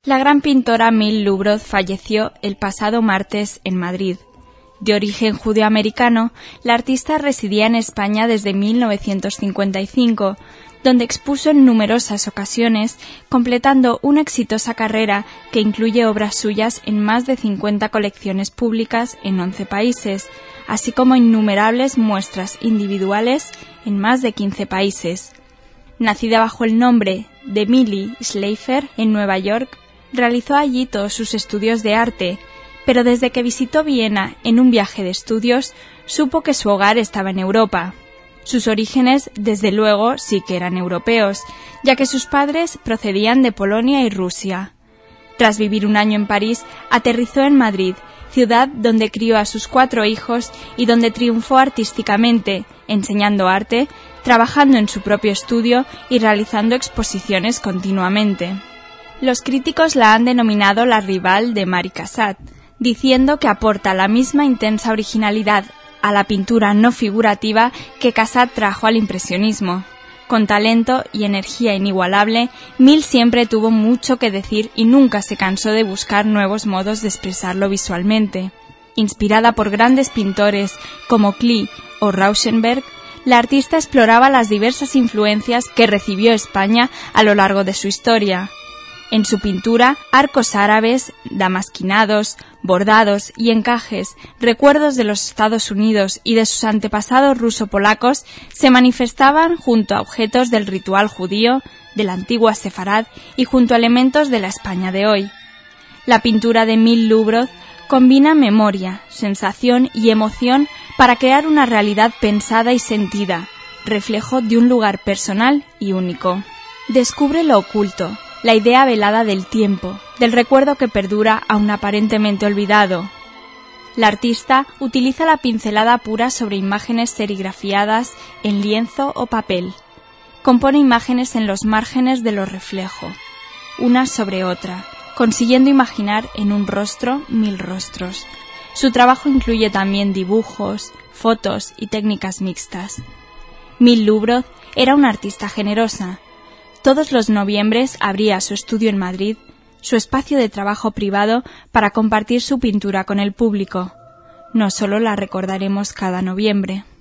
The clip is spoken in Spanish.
La gran pintora Emile Lubroz falleció el pasado martes en Madrid. De origen judeoamericano, la artista residía en España desde 1955, donde expuso en numerosas ocasiones, completando una exitosa carrera que incluye obras suyas en más de 50 colecciones públicas en 11 países, así como innumerables muestras individuales en más de 15 países. Nacida bajo el nombre de Emily Schleifer en Nueva York, realizó allí todos sus estudios de arte, pero desde que visitó Viena en un viaje de estudios, supo que su hogar estaba en Europa. Sus orígenes, desde luego, sí que eran europeos, ya que sus padres procedían de Polonia y Rusia. Tras vivir un año en París, aterrizó en Madrid, ciudad donde crió a sus 4 hijos y donde triunfó artísticamente, enseñando arte, trabajando en su propio estudio y realizando exposiciones continuamente. Los críticos la han denominado la rival de Mary Cassatt, diciendo que aporta la misma intensa originalidad a la pintura no figurativa que Cassatt trajo al impresionismo. Con talento y energía inigualable, Emile siempre tuvo mucho que decir y nunca se cansó de buscar nuevos modos de expresarlo visualmente. Inspirada por grandes pintores como Klee o Rauschenberg, la artista exploraba las diversas influencias que recibió España a lo largo de su historia. En su pintura, arcos árabes, damasquinados, bordados y encajes, recuerdos de los Estados Unidos y de sus antepasados ruso-polacos, se manifestaban junto a objetos del ritual judío, de la antigua Sefarad y junto a elementos de la España de hoy. La pintura de Emile Lubroz combina memoria, sensación y emoción para crear una realidad pensada y sentida, reflejo de un lugar personal y único. Descubre lo oculto, la idea velada del tiempo, del recuerdo que perdura aún aparentemente olvidado. La artista utiliza la pincelada pura sobre imágenes serigrafiadas en lienzo o papel. Compone imágenes en los márgenes de los reflejos, una sobre otra, consiguiendo imaginar en un rostro 1000 rostros. Su trabajo incluye también dibujos, fotos y técnicas mixtas. Emile Lubroz era una artista generosa. Todos los noviembres abría su estudio en Madrid, su espacio de trabajo privado, para compartir su pintura con el público. No solo la recordaremos cada noviembre.